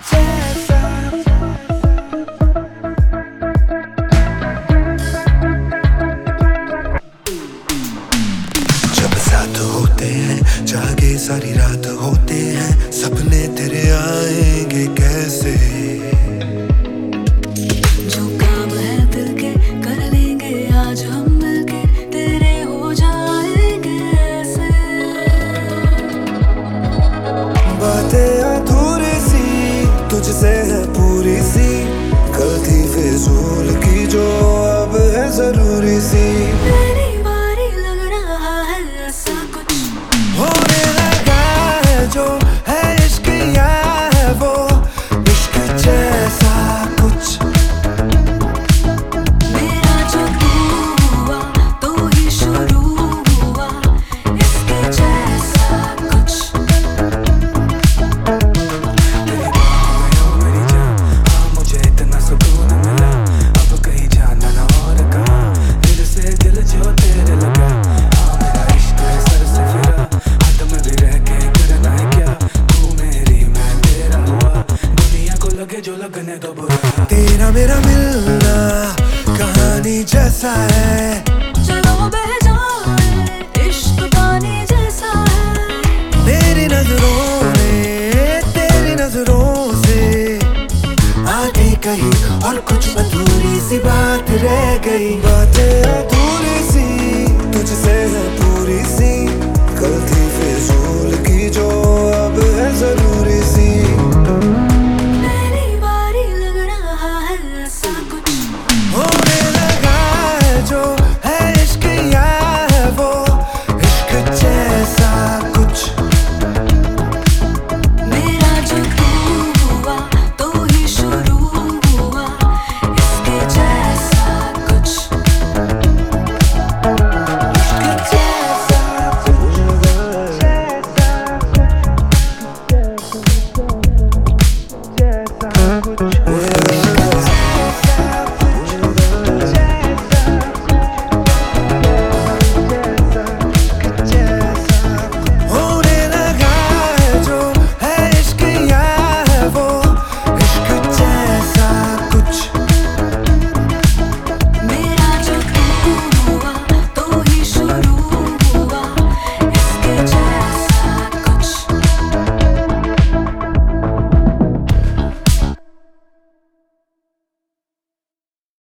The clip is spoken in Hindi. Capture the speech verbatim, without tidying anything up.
जैसा। जब साथ होते हैं जागे सारी रात होते हैं, सपने तेरे आएंगे कैसे। जो काम है दिल के कर लेंगे आज हम मिलके, तेरे हो जाएंगे ऐसे। बातें अधूरी सी तुझसे है पूरी सी, कल थी फिजूल की जो अब है जरूरी सी। तेरी बारी लग रहा है ऐसा कुछ होने लगा है जो है इश्क या है वो इश्क जैसा कुछ। मेरा जो तू हुआ तो ही शुरू हुआ इसके जैसा कुछ। मेरी जान हाँ मुझे इतना सुकून मिला, अब कहीं जाना ना और कहा, दिल से दिल जो तेरे लगा। हाँ मेरा इश्क है सर से फिरा, हाथ में भी रह के करना है क्या, तू मेरी मैं तेरा हुआ, दुनिया को लगे जो लगने दो बुरा। तेरा मेरा मिलना कहानी जैसा है,